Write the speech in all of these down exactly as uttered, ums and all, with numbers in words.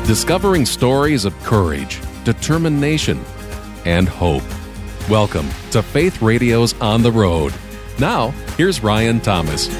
discovering stories of courage, determination, and hope. Welcome to Faith Radio's On the Road. Now, here's Ryan Thomas.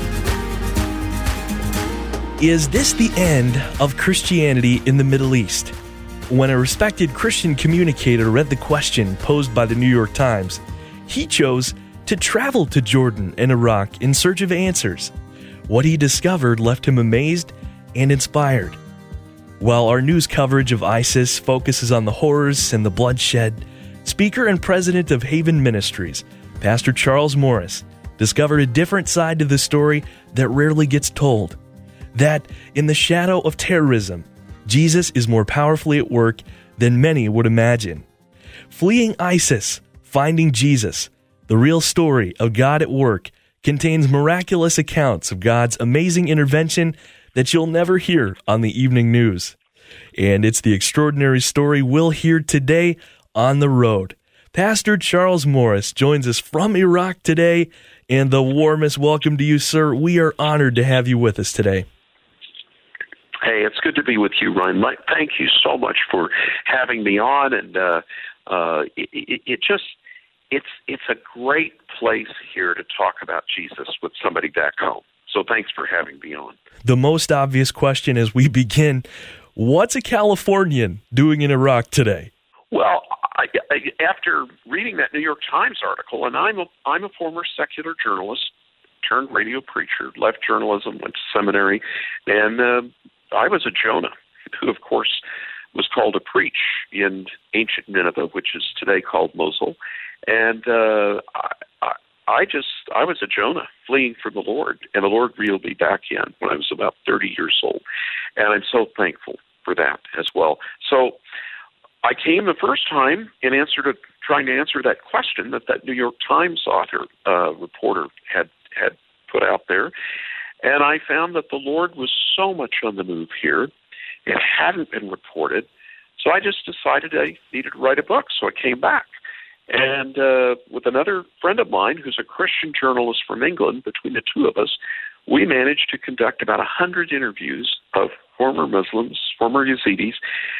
Is this the end of Christianity in the Middle East? When a respected Christian communicator read the question posed by the New York Times, he chose to travel to Jordan and Iraq in search of answers. What he discovered left him amazed and inspired. While our news coverage of ISIS focuses on the horrors and the bloodshed, speaker and president of Haven Ministries, Pastor Charles Morris, discovered a different side to the story that rarely gets told. That, in the shadow of terrorism, Jesus is more powerfully at work than many would imagine. Fleeing ISIS, Finding Jesus, the real story of God at work, contains miraculous accounts of God's amazing intervention that you'll never hear on the evening news. And it's the extraordinary story we'll hear today on the road. Pastor Charles Morris joins us from Iraq today, and the warmest welcome to you, sir. We are honored to have you with us today. Hey, it's good to be with you, Ryan. Thank you so much for having me on, and uh, uh, it, it, it just it's it's a great place here to talk about Jesus with somebody back home. So thanks for having me on. The most obvious question as we begin, what's a Californian doing in Iraq today? Well, I, I, after reading that New York Times article, and I'm a, I'm a former secular journalist, turned radio preacher, left journalism, went to seminary, and uh, I was a Jonah, who, of course, was called to preach in ancient Nineveh, which is today called Mosul. And uh, I, I, I just, I was a Jonah fleeing from the Lord, and the Lord reeled me back in when I was about thirty years old. And I'm so thankful for that as well. So I came the first time in answer to, trying to answer that question that that New York Times author, uh, reporter had, had put out there. And I found that the Lord was so much on the move here. It hadn't been reported. So I just decided I needed to write a book. So I came back. And uh, with another friend of mine who's a Christian journalist from England, between the two of us, we managed to conduct about one hundred interviews of former Muslims, former Yazidis,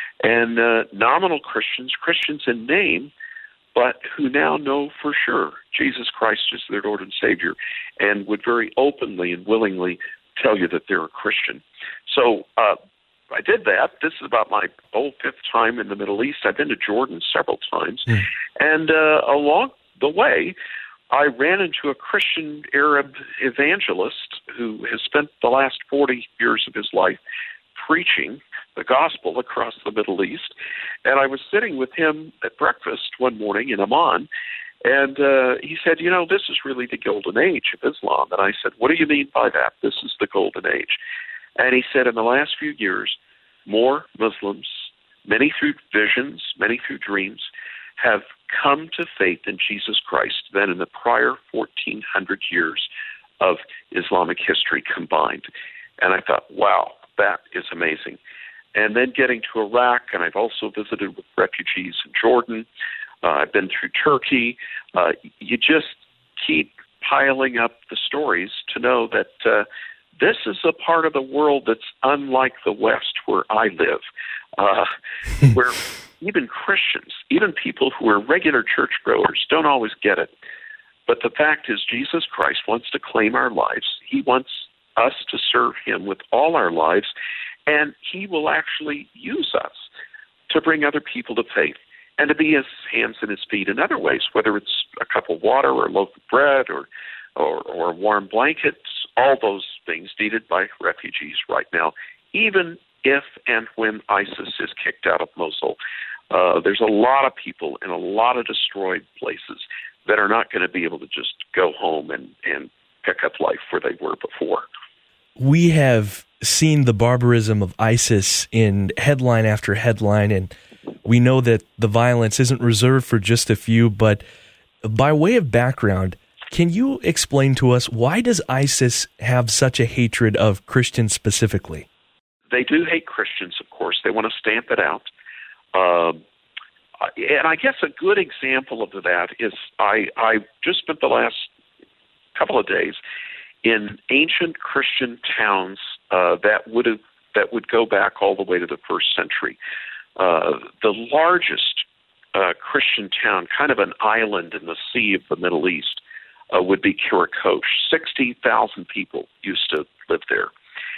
and uh, nominal Christians, Christians in name, but who now know for sure Jesus Christ is their Lord and Savior, and would very openly and willingly tell you that they're a Christian. So uh, I did that. This is about my oh, fifth time in the Middle East. I've been to Jordan several times. Mm. And uh, along the way, I ran into a Christian Arab evangelist who has spent the last forty years of his life preaching the gospel across the Middle East. And I was sitting with him at breakfast one morning in Amman, and uh, he said, you know, this is really the golden age of Islam. And I said, what do you mean by that? This is the golden age. And he said, in the last few years, more Muslims, many through visions, many through dreams, have come to faith in Jesus Christ than in the prior fourteen hundred years of Islamic history combined. And I thought, wow, that is amazing. And then getting to Iraq, and I've also visited with refugees in Jordan. Uh, I've been through Turkey. Uh, you just keep piling up the stories to know that uh, this is a part of the world that's unlike the West where I live, uh, where even Christians, even people who are regular churchgoers, don't always get it. But the fact is, Jesus Christ wants to claim our lives. He wants us to serve him with all our lives, and he will actually use us to bring other people to faith and to be his hands and his feet in other ways, whether it's a cup of water or a loaf of bread or, or, or warm blankets, all those things needed by refugees right now, even if and when ISIS is kicked out of Mosul. Uh, there's a lot of people in a lot of destroyed places that are not going to be able to just go home and, and pick up life where they were before. We have seen the barbarism of ISIS in headline after headline, and we know that the violence isn't reserved for just a few, but by way of background, can you explain to us, why does ISIS have such a hatred of Christians specifically? They do hate Christians, of course. They want to stamp it out. Um, and I guess a good example of that is I, I just spent the last couple of days in ancient Christian towns uh, that would have that would go back all the way to the first century. Uh, the largest uh, Christian town, kind of an island in the sea of the Middle East, uh, would be Kirakosh. sixty thousand people used to live there.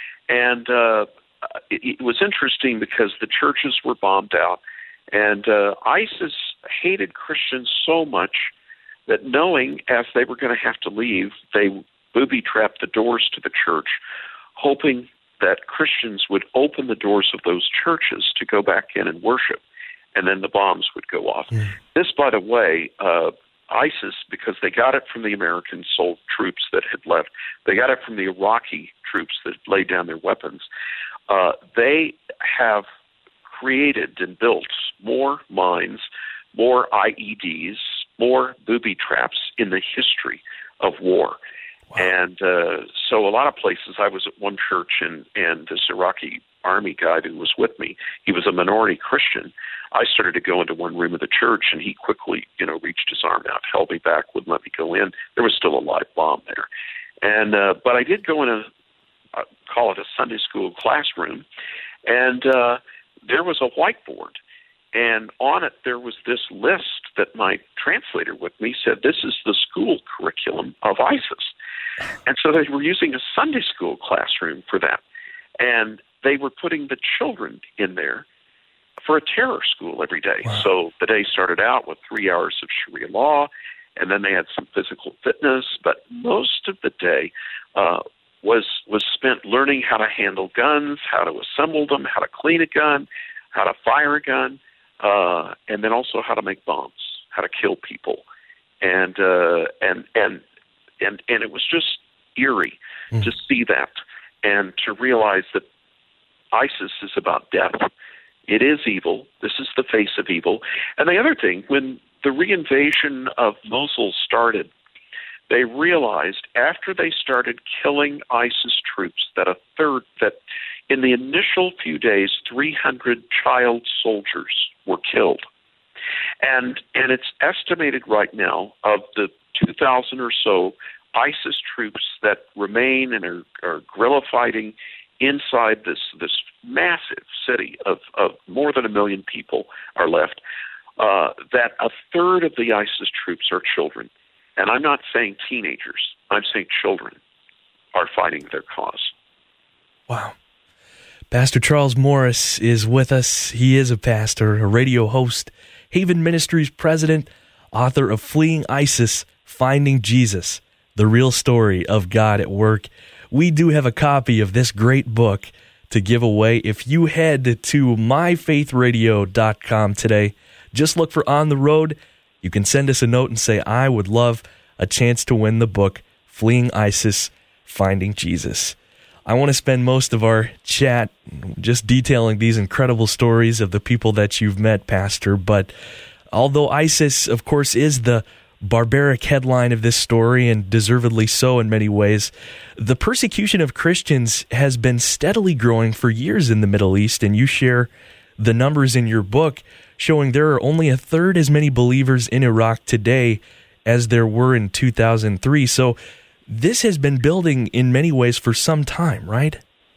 And uh, it, it was interesting because the churches were bombed out, and uh, ISIS hated Christians so much that knowing as they were going to have to leave, they booby-trapped the doors to the church, hoping that Christians would open the doors of those churches to go back in and worship, and then the bombs would go off. Mm. This, by the way, uh, ISIS, because they got it from the American sold troops that had left, they got it from the Iraqi troops that laid down their weapons, uh, they have created and built more mines, more I E Ds, more booby traps in the history of war. Wow. And uh, so a lot of places, I was at one church, and, and this Iraqi army guy who was with me, he was a minority Christian. I started to go into one room of the church, and he quickly, you know, reached his arm out, held me back, wouldn't let me go in. There was still a live bomb there. And uh, but I did go in a, uh, call it a Sunday school classroom, and uh, there was a whiteboard. And on it, there was this list that my translator with me said, this is the school curriculum of ISIS. And so they were using a Sunday school classroom for that. And they were putting the children in there for a terror school every day. Wow. So the day started out with three hours of Sharia law, and then they had some physical fitness, but most of the day uh, was was spent learning how to handle guns, how to assemble them, how to clean a gun, how to fire a gun, uh, and then also how to make bombs, how to kill people. And uh, and and and and it was just eerie mm. to see that and to realize that ISIS is about death. It is evil. This is the face of evil. And the other thing, when the reinvasion of Mosul started, they realized after they started killing ISIS troops that a third, that in the initial few days, three hundred child soldiers were killed. And and it's estimated right now of the two thousand or so ISIS troops that remain and are, are guerrilla fighting inside this this massive city of, of more than a million people are left, uh, that a third of the ISIS troops are children. And I'm not saying teenagers. I'm saying children are fighting their cause. Wow. Pastor Charles Morris is with us. He is a pastor, a radio host, Haven Ministries president, author of Fleeing ISIS, Finding Jesus, the real story of God at work. We do have a copy of this great book to give away. If you head to my faith radio dot com today, just look for On the Road. You can send us a note and say, I would love a chance to win the book, Fleeing ISIS, Finding Jesus. I want to spend most of our chat just detailing these incredible stories of the people that you've met, Pastor. But although ISIS, of course, is the barbaric headline of this story, and deservedly so in many ways, the persecution of Christians has been steadily growing for years in the Middle East, and you share the numbers in your book showing there are only a third as many believers in Iraq today as there were in two thousand three. So this has been building in many ways for some time, right?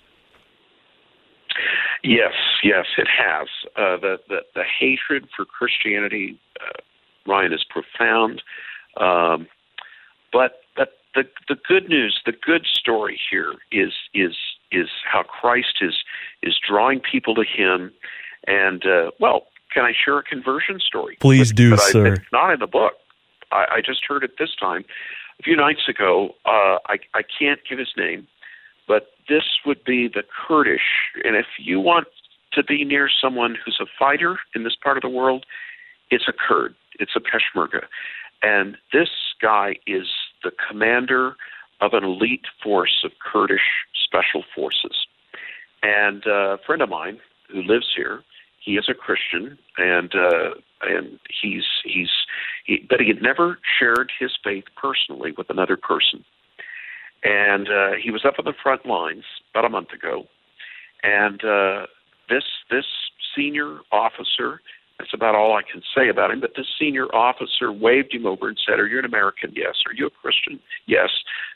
Yes, yes, it has. Uh, the, the, the hatred for Christianity, uh, Ryan, is profound. Um, but but the the good news, the good story here is is is how Christ is is drawing people to Him. And uh, well, can I share a conversion story? Please but, do, but sir. I, it's not in the book. I, I just heard it this time. A few nights ago, uh, I I can't give his name, but this would be the Kurdish. And if you want to be near someone who's a fighter in this part of the world, it's a Kurd. It's a Peshmerga. And this guy is the commander of an elite force of Kurdish special forces. And uh, a friend of mine who lives here, he is a Christian, and uh, and he's he's he, but he had never shared his faith personally with another person. And uh, he was up on the front lines about a month ago, and uh, this this senior officer. That's about all I can say about him. But this senior officer waved him over and said, "Are you an American?" "Yes." "Are you a Christian?" "Yes."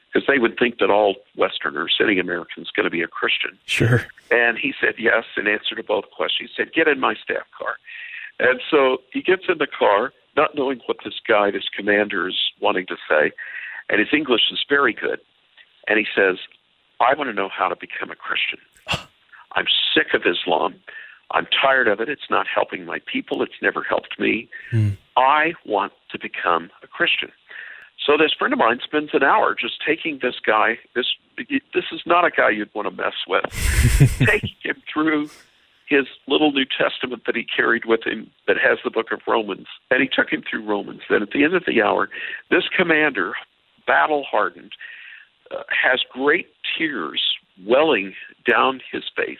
because they would think that all Westerners, any Americans, going to be a Christian. Sure. And he said yes in answer to both questions. He said, get in my staff car. And so he gets in the car, not knowing what this guy, this commander, is wanting to say. And his English is very good. And he says, I want to know how to become a Christian. I'm sick of Islam. I'm tired of it. It's not helping my people. It's never helped me. Hmm. I want to become a Christian. So this friend of mine spends an hour just taking this guy. This this is not a guy you'd want to mess with. Taking him through his little New Testament that he carried with him that has the book of Romans. And he took him through Romans. Then at the end of the hour, this commander, battle-hardened, uh, has great tears welling down his face.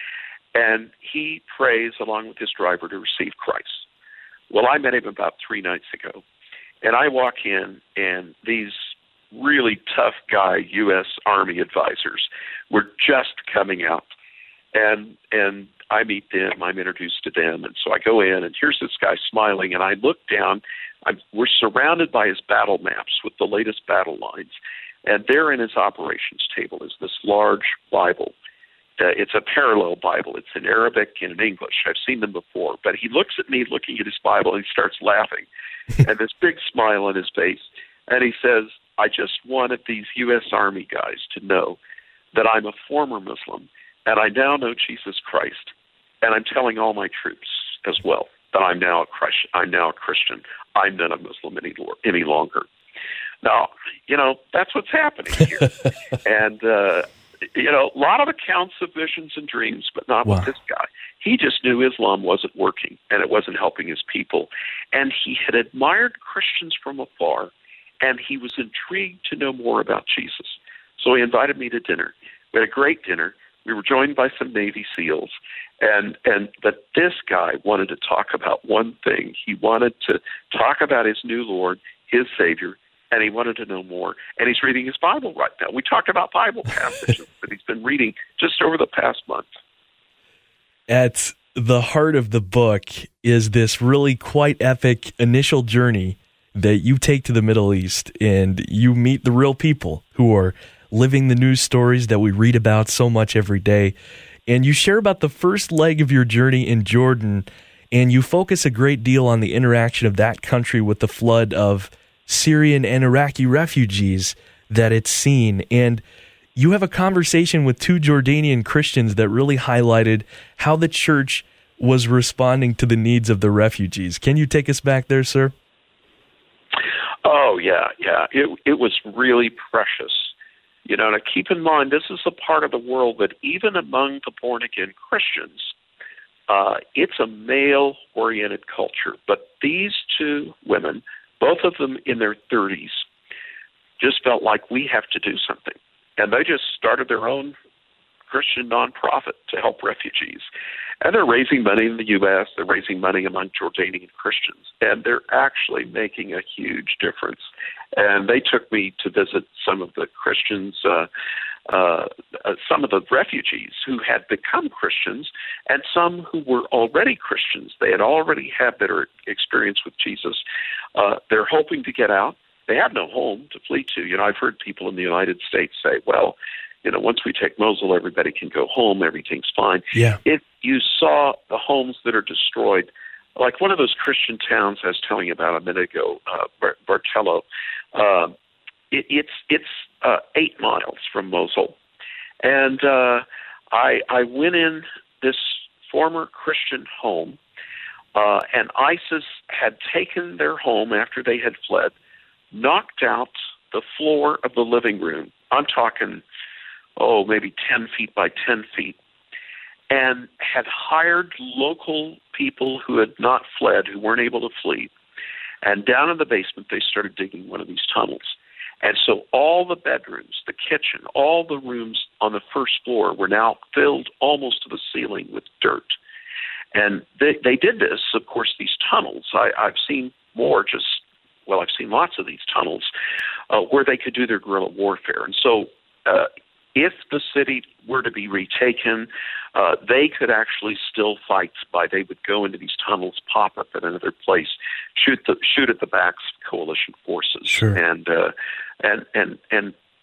And he prays along with his driver to receive Christ. Well, I met him about three nights ago. And I walk in, and these really tough guy U S Army advisors were just coming out. And and I meet them, I'm introduced to them, and so I go in, and here's this guy smiling, and I look down. I'm, we're surrounded by his battle maps with the latest battle lines, and there in his operations table is this large Bible. Uh, it's a parallel Bible. It's in Arabic and in English. I've seen them before. But he looks at me looking at his Bible, and he starts laughing, and this big smile on his face, and he says, I just wanted these U S Army guys to know that I'm a former Muslim, and I now know Jesus Christ, and I'm telling all my troops as well that I'm now a Christian. I'm now a Christian. I'm not a Muslim any, any longer. Now, you know, that's what's happening here. and, uh, you know, a lot of accounts of visions and dreams, but not wow. with this guy. He just knew Islam wasn't working, and it wasn't helping his people. And he had admired Christians from afar, and he was intrigued to know more about Jesus. So he invited me to dinner. We had a great dinner. We were joined by some Navy SEALs, and and but this guy wanted to talk about one thing. He wanted to talk about his new Lord, his Savior, and he wanted to know more. And he's reading his Bible right now. We talked about Bible passages that he's been reading just over the past month. At the heart of the book is this really quite epic initial journey that you take to the Middle East, and you meet the real people who are living the news stories that we read about so much every day. And you share about the first leg of your journey in Jordan, and you focus a great deal on the interaction of that country with the flood of Syrian and Iraqi refugees that it's seen. And you have a conversation with two Jordanian Christians that really highlighted how the church was responding to the needs of the refugees. Can you take us back there, sir? Oh, yeah, yeah. It, it was really precious. You know, now keep in mind, this is a part of the world that even among the born-again Christians, uh, it's a male-oriented culture. But these two women, both of them in their thirties, just felt like we have to do something. And they just started their own Christian nonprofit to help refugees. And they're raising money in the U S, they're raising money among Jordanian Christians, and they're actually making a huge difference. And they took me to visit some of the Christians, uh, uh, uh, some of the refugees who had become Christians, and some who were already Christians. They had already had their experience with Jesus. Uh, they're hoping to get out. They have no home to flee to. You know, I've heard people in the United States say, well, you know, once we take Mosul, everybody can go home, everything's fine. Yeah. If you saw the homes that are destroyed, like one of those Christian towns I was telling you about a minute ago, uh, Bartello, uh, it, it's it's uh, eight miles from Mosul. And uh, I, I went in this former Christian home, uh, and ISIS had taken their home after they had fled, knocked out the floor of the living room. I'm talking, oh, maybe ten feet by ten feet, and had hired local people who had not fled, who weren't able to flee. And down in the basement, they started digging one of these tunnels. And so all the bedrooms, the kitchen, all the rooms on the first floor were now filled almost to the ceiling with dirt. And they, they did this, of course, these tunnels. I, I've seen more just, well, I've seen lots of these tunnels uh, where they could do their guerrilla warfare. And so uh, if the city were to be retaken, uh, they could actually still fight by, they would go into these tunnels, pop up at another place, shoot the shoot at the backs of coalition forces. Sure. And uh, and and and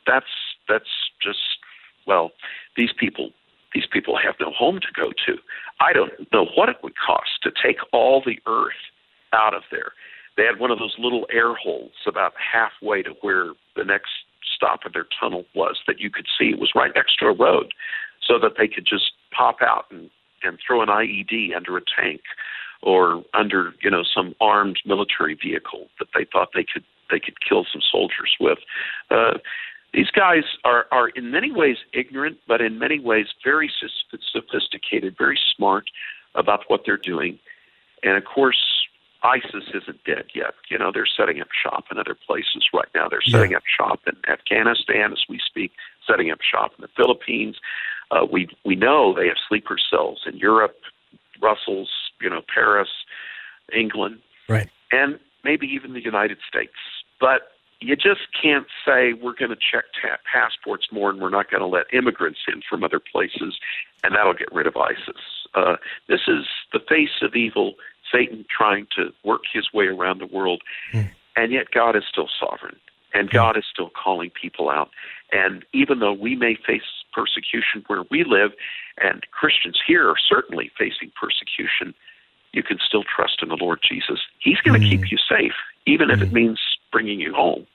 that's that's just, well, these people these people have no home to go to. I don't know what it would cost to take all the earth out of there. They had one of those little air holes about halfway to where the next stop of their tunnel was that you could see. It was right next to a road, so that they could just pop out and, and throw an I E D under a tank or under, you know, some armed military vehicle that they thought they could they could kill some soldiers with. Uh, these guys are, are in many ways ignorant, but in many ways very sophisticated, very smart about what they're doing. And of course, ISIS isn't dead yet. You know, they're setting up shop in other places right now. They're setting yeah. up shop in Afghanistan as we speak, setting up shop in the Philippines. Uh, we we know they have sleeper cells in Europe, Brussels, you know, Paris, England, right, and maybe even the United States. But you just can't say we're going to check ta- passports more and we're not going to let immigrants in from other places, and that'll get rid of ISIS. Uh, this is the face of evil, Satan trying to work his way around the world, mm. and yet God is still sovereign, and God is still calling people out. And even though we may face persecution where we live, and Christians here are certainly facing persecution, you can still trust in the Lord Jesus. He's going to mm. keep you safe, even mm. if it means bringing you home.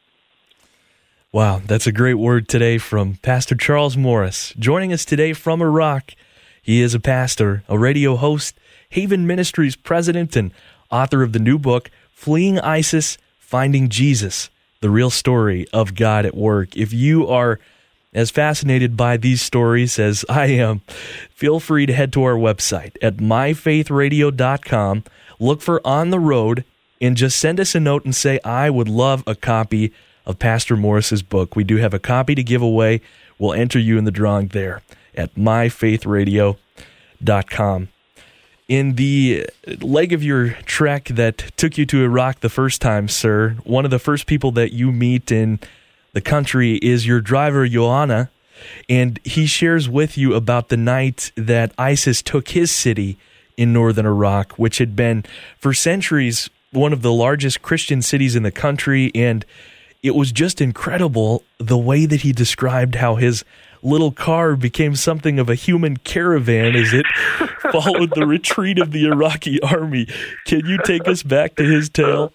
Wow, that's a great word today from Pastor Charles Morris, joining us today from Iraq. He is a pastor, a radio host, Haven Ministries president, and author of the new book, Fleeing ISIS, Finding Jesus, the real story of God at work. If you are as fascinated by these stories as I am, feel free to head to our website at my faith radio dot com, look for On the Road, and just send us a note and say, I would love a copy of Pastor Morris's book. We do have a copy to give away. We'll enter you in the drawing there at my faith radio dot com. In the leg of your trek that took you to Iraq the first time, sir, one of the first people that you meet in the country is your driver, Joanna, and he shares with you about the night that ISIS took his city in northern Iraq, which had been, for centuries, one of the largest Christian cities in the country, and it was just incredible the way that he described how his little car became something of a human caravan as it followed the retreat of the Iraqi army. Can you take us back to his tale?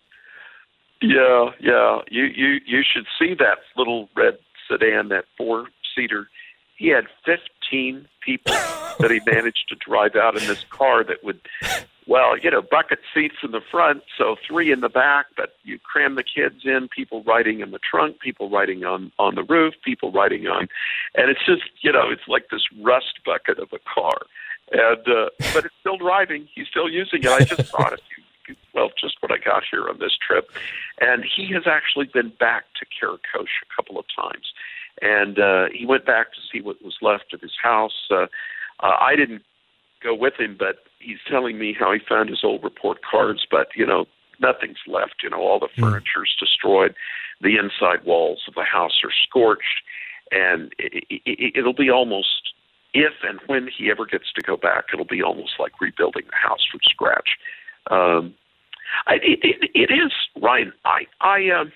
Yeah, yeah. You you you should see that little red sedan, that four-seater. He had fifteen people that he managed to drive out in this car that would, well, you know, bucket seats in the front, so three in the back, but you cram the kids in, people riding in the trunk, people riding on, on the roof, people riding on, and it's just, you know, it's like this rust bucket of a car. And uh, but it's still driving. He's still using it. I just thought of you. Well, just what I got here on this trip. And he has actually been back to Karakosh a couple of times. And uh, he went back to see what was left of his house. Uh, uh, I didn't go with him, but he's telling me how he found his old report cards, but, you know, nothing's left. You know, all the furniture's destroyed. The inside walls of the house are scorched. And it, it, it'll be almost, if and when he ever gets to go back, it'll be almost like rebuilding the house from scratch. Um, I, it, it, it is, Ryan. I, I, uh,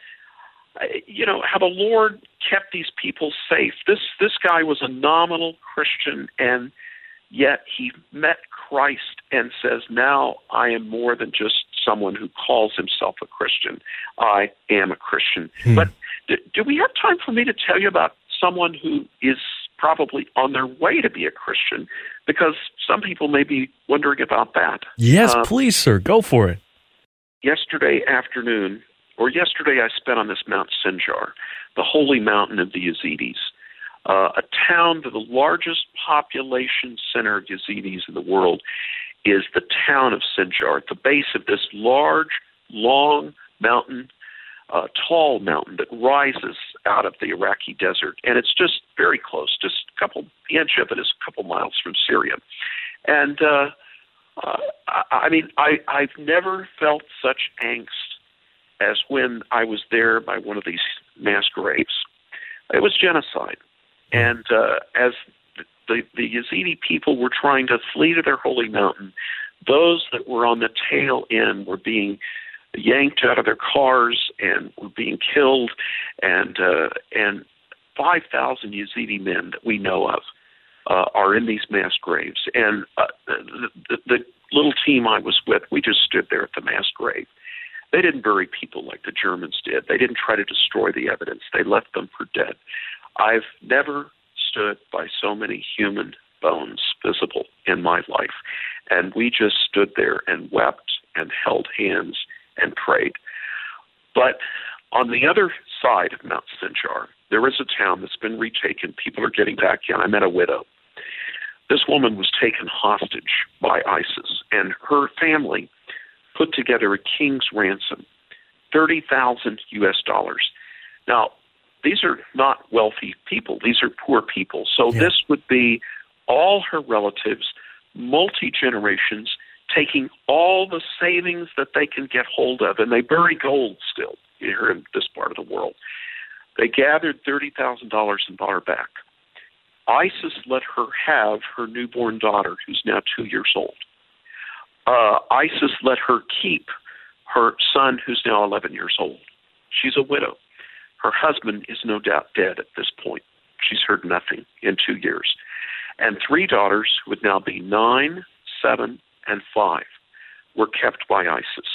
I, you know, how the Lord kept these people safe. This this guy was a nominal Christian, and yet he met Christ and says, "Now I am more than just someone who calls himself a Christian. I am a Christian." Hmm. But do, do we have time for me to tell you about someone who is probably on their way to be a Christian, because some people may be wondering about that. Yes, uh, please, sir. Go for it. Yesterday afternoon, or yesterday I spent on this Mount Sinjar, the holy mountain of the Yazidis, uh, a town, the largest population center of Yazidis in the world is the town of Sinjar, at the base of this large, long mountain, uh, tall mountain that rises out of the Iraqi desert. And it's just very close, just a couple, the edge of it is a couple miles from Syria. And, uh, uh, I, I mean, I, I've never felt such angst as when I was there by one of these mass graves. It was genocide. And uh, as the, the Yazidi people were trying to flee to their holy mountain, those that were on the tail end were being yanked out of their cars and were being killed, and uh, and five thousand Yazidi men that we know of uh, are in these mass graves. And uh, the, the, the little team I was with, we just stood there at the mass grave. They didn't bury people like the Germans did. They didn't try to destroy the evidence. They left them for dead. I've never stood by so many human bones visible in my life. And we just stood there and wept and held hands and prayed. But on the other side of Mount Sinjar, there is a town that's been retaken. People are getting back in. I met a widow. This woman was taken hostage by ISIS, and her family put together a king's ransom, thirty thousand U S dollars. Now, these are not wealthy people. These are poor people. So yeah. This would be all her relatives, multi-generations, taking all the savings that they can get hold of, and they bury gold still here in this part of the world. They gathered thirty thousand dollars and bought her back. ISIS let her have her newborn daughter, who's now two years old. Uh, ISIS let her keep her son, who's now eleven years old. She's a widow. Her husband is no doubt dead at this point. She's heard nothing in two years. And three daughters, who would now be nine, seven, and five, were kept by ISIS.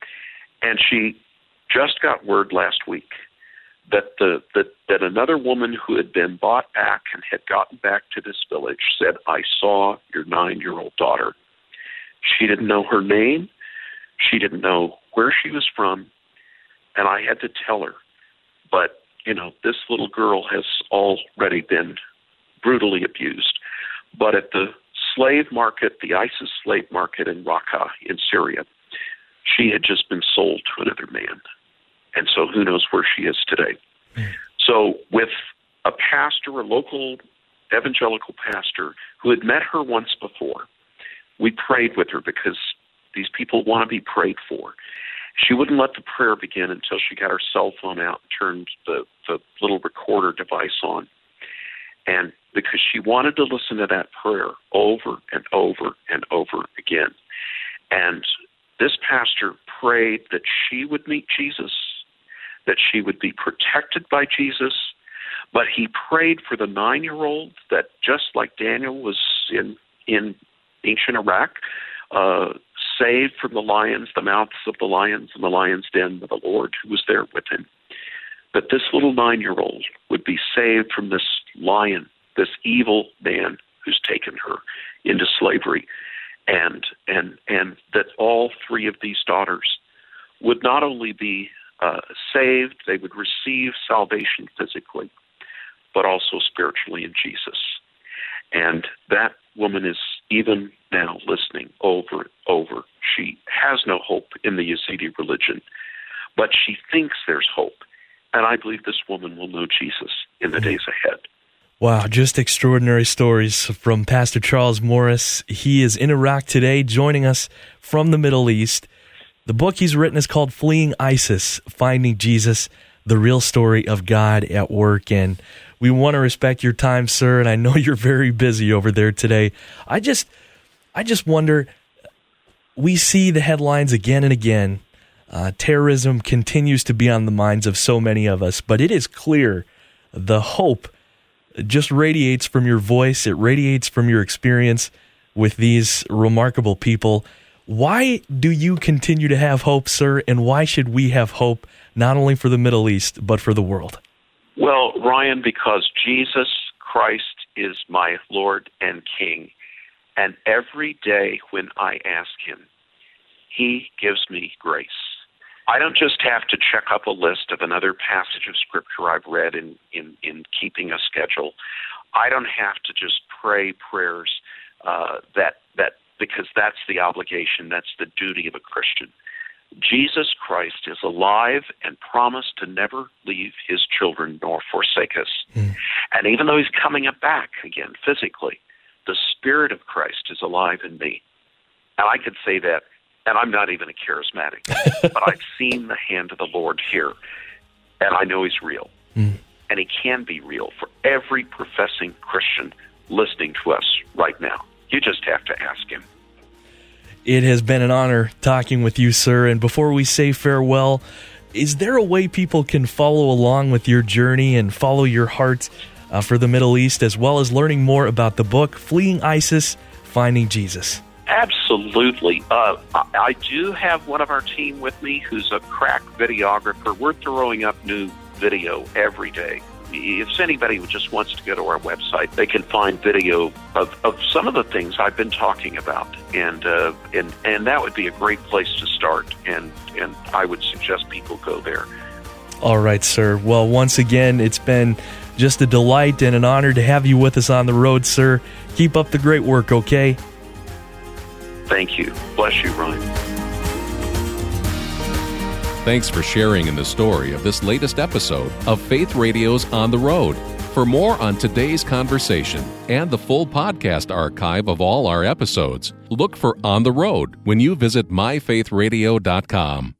And she just got word last week that the that, that another woman who had been bought back and had gotten back to this village said, "I saw your nine-year-old daughter." She didn't know her name. She didn't know where she was from. And I had to tell her, but, you know, this little girl has already been brutally abused. But at the slave market, the ISIS slave market in Raqqa in Syria, she had just been sold to another man. And so who knows where she is today. Mm. So with a pastor, a local evangelical pastor, who had met her once before, we prayed with her because these people want to be prayed for. She wouldn't let the prayer begin until she got her cell phone out and turned the, the little recorder device on. And because she wanted to listen to that prayer over and over and over again. And this pastor prayed that she would meet Jesus, that she would be protected by Jesus, but he prayed for the nine-year-old that, just like Daniel was in, in ancient Iraq, uh, saved from the lions, the mouths of the lions, and the lion's den with the Lord who was there with him, that this little nine-year-old would be saved from this lion, this evil man who's taken her into slavery, and and and that all three of these daughters would not only be uh, saved, they would receive salvation physically, but also spiritually in Jesus. And that woman is even now listening over and over. She has no hope in the Yazidi religion, but she thinks there's hope. And I believe this woman will know Jesus in the days ahead. Wow, just extraordinary stories from Pastor Charles Morris. He is in Iraq today, joining us from the Middle East. The book he's written is called Fleeing ISIS, Finding Jesus, the Real Story of God at Work. And we want to respect your time, sir, and I know you're very busy over there today. I just I just wonder, we see the headlines again and again. Uh, terrorism continues to be on the minds of so many of us, but it is clear the hope just radiates from your voice. It radiates from your experience with these remarkable people. Why do you continue to have hope, sir, and why should we have hope not only for the Middle East, but for the world? Well, Ryan, because Jesus Christ is my Lord and King, and every day when I ask him, he gives me grace. I don't just have to check up a list of another passage of Scripture I've read in, in, in keeping a schedule. I don't have to just pray prayers uh, that that because that's the obligation, that's the duty of a Christian. Jesus Christ is alive and promised to never leave his children nor forsake us. Mm. And even though he's coming back again physically, the Spirit of Christ is alive in me. And I could say that, and I'm not even a charismatic, but I've seen the hand of the Lord here, and I know he's real. Mm. And he can be real for every professing Christian listening to us right now. You just have to ask him. It has been an honor talking with you, sir. And before we say farewell, is there a way people can follow along with your journey and follow your heart uh, for the Middle East, as well as learning more about the book, Fleeing ISIS, Finding Jesus? Absolutely. Uh, I, I do have one of our team with me who's a crack videographer. We're throwing up new video every day. If anybody just wants to go to our website, they can find video of, of some of the things I've been talking about, and uh, and and that would be a great place to start. And and I would suggest people go there. All right, sir. Well, once again, it's been just a delight and an honor to have you with us on the road, sir. Keep up the great work, okay? Thank you. Bless you, Ryan. Thanks for sharing in the story of this latest episode of Faith Radio's On the Road. For more on today's conversation and the full podcast archive of all our episodes, look for On the Road when you visit my faith radio dot com.